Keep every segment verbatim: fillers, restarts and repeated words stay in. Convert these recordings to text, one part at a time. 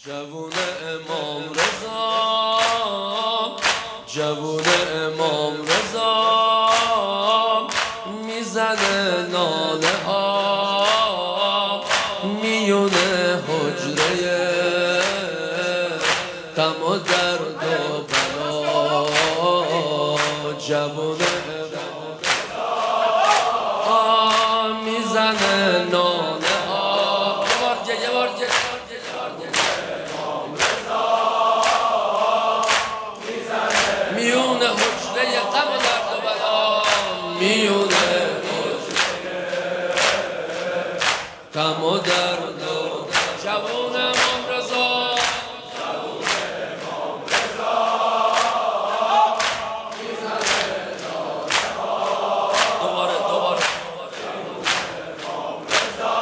جوون امام رضا، جوون امام رضا میزنه ناله ها میونه حجره غم و درد و بلا. جوون امام رضا میزنه ناله ها. یه بار دیگه، یه بار دیگه. میونه حجره غم و درد و بلا، میونه غم و درد و جوون امام رضا، جوون امام رضا میزنه ناله ها. دوباره دوباره جوون امام رضا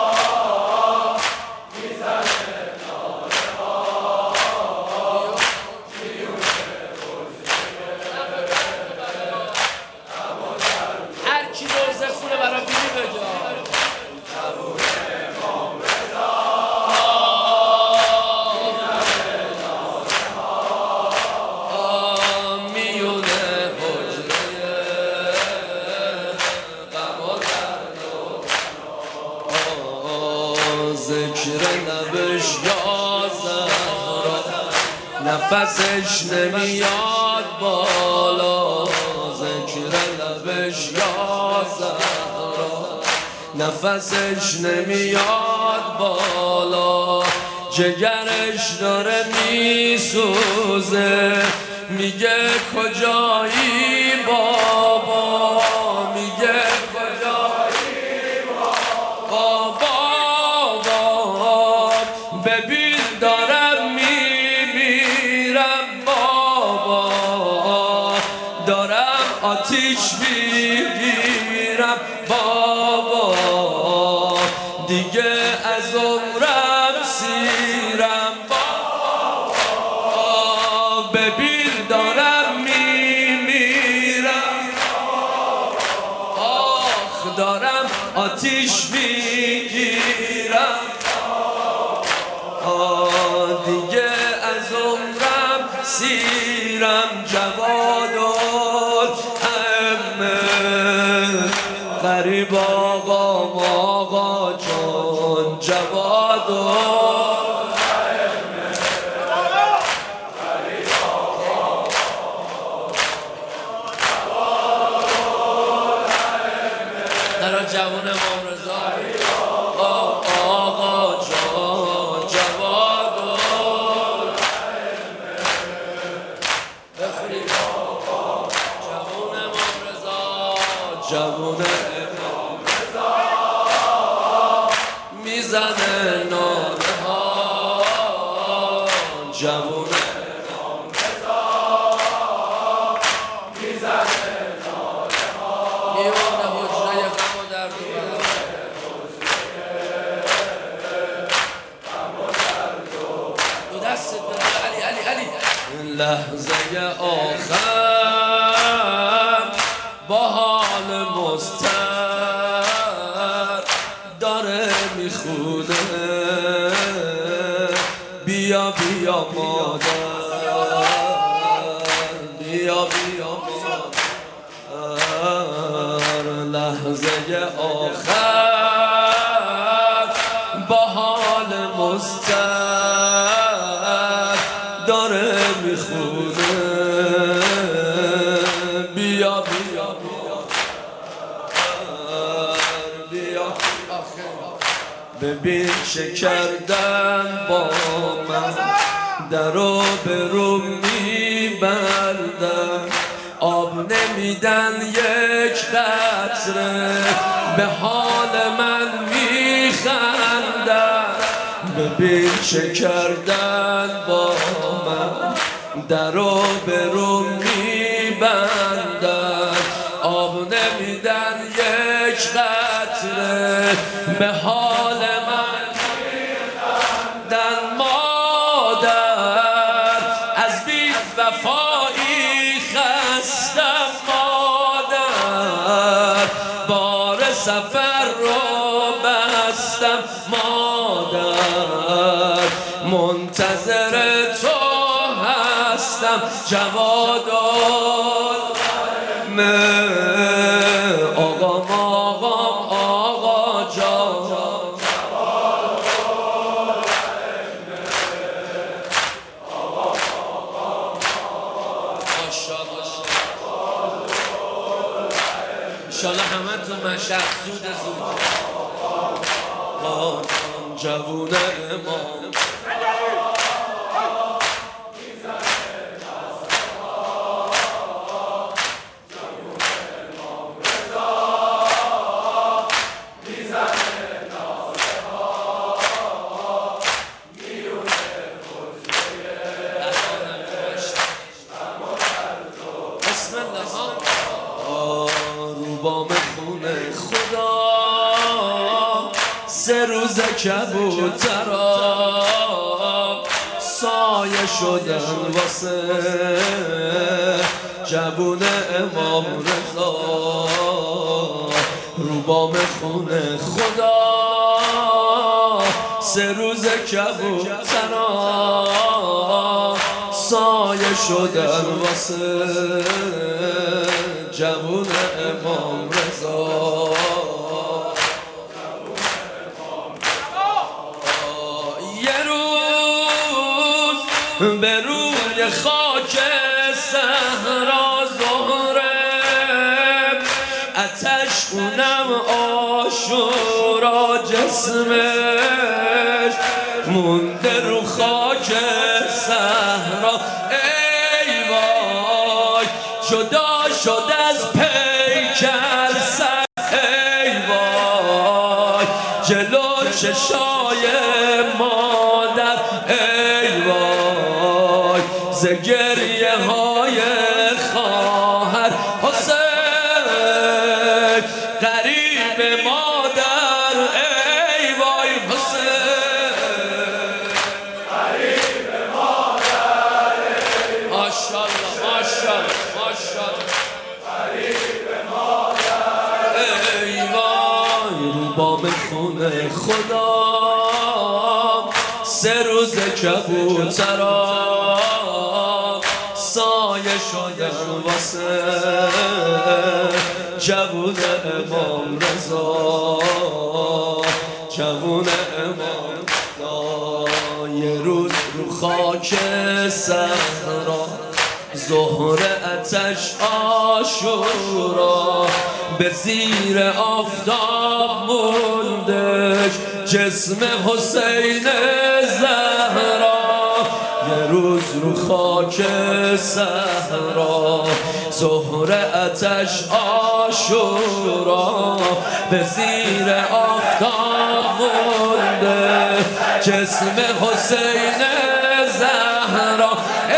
میزنه ناله ها. هر کی روزه خونه برای بیمی بگه جوون امام رضا میونه حجره غم و درد و ذکر لبش یا زهرا نفسش نمیاد بالا. ذکر لبش یا زهرا نفسش نمیاد بالا. جگرش داره میسوزه میگه کجایی بابا، میگه کجایی بابا، بابا ببین دارم میمیرم بابا، دارم آتیش میگیرم بابا، دیگه از عمرم سیرم بابا، ببین دارم میمیرم، آخ دارم آتیش میگیرم، آه دیگه از عمرم سیرم. جواد الائمه غریب آقا آقا جان، جواد الائمه غریب آقا جواد الائمه در جوون امام رضا آقا جان، جواد الائمه بخونید جوون امام رضا، جوون امام رضا میزنه ناله ها. جوون امام رضا میزنه ناله ها. میونه حجره غم و درد و بلا، دو دست علی علی علی. لحظه آخر با حال مضطر داره میخونه بیا بیا مادر، بیا بیا مادر. لحظه آخر با حال مضطر داره میخونه بیا بیا بیا. ببین چه کردن با من، درو به رو میبندم، آب نمیدن یک قطره به حال من میخندن. ببین چه کردن با من، درو به رو میبندن، آب نمیدن یک قطره به حال من میخندن. مادر از بی وفایی خستم مادر، بار سفر رو بستم مادر، منتظر تو هستم جوادال آقا آقا آقا جان انشالله همه تو مشهد زود زود جوون امام بام خونه خدا سه روز کبوترا سایه شدن واسه جوون امام رضا رو بام خونه خدا سه روز کبوترا سایه شدن واسه جوون امام رضا یه روز به روی خاک صحرا زهره آتش اونم عاشورا جسمش مونده رو خاک صحرا ای وای جدا شد از پیکر سر ای وای جلو چشای مادر ای وای ز گریه های خواهر حسین غریب مادر ای وای حسین غریب مادر ماشاءالله ماشاءالله ماشاءالله ای وای رو بام خونه خدا سه روز کبوترا سایه شدن واسه جوون امام رضا جوون امام رضا یه روز رو خاک صحرا زهره آتش عاشورا به زیر آفتاب موندش جسم حسین زهرا یه روز رو خاک صحرا زهره آتش عاشورا به زیر آفتاب مونده جسم حسین زهرا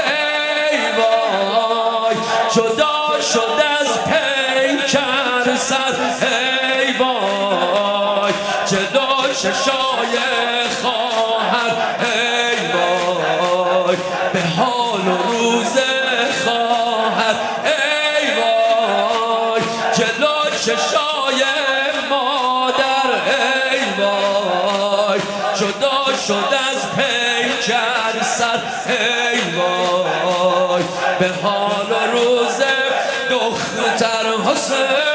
جدا شد از پیکر سر ای وای جدا چشای خواهر ای وای به حال و روز خواهر ای وای جدا چشای مادر ای وای جدا شد از پیکر سر ای وای به حال و روز دختر حسین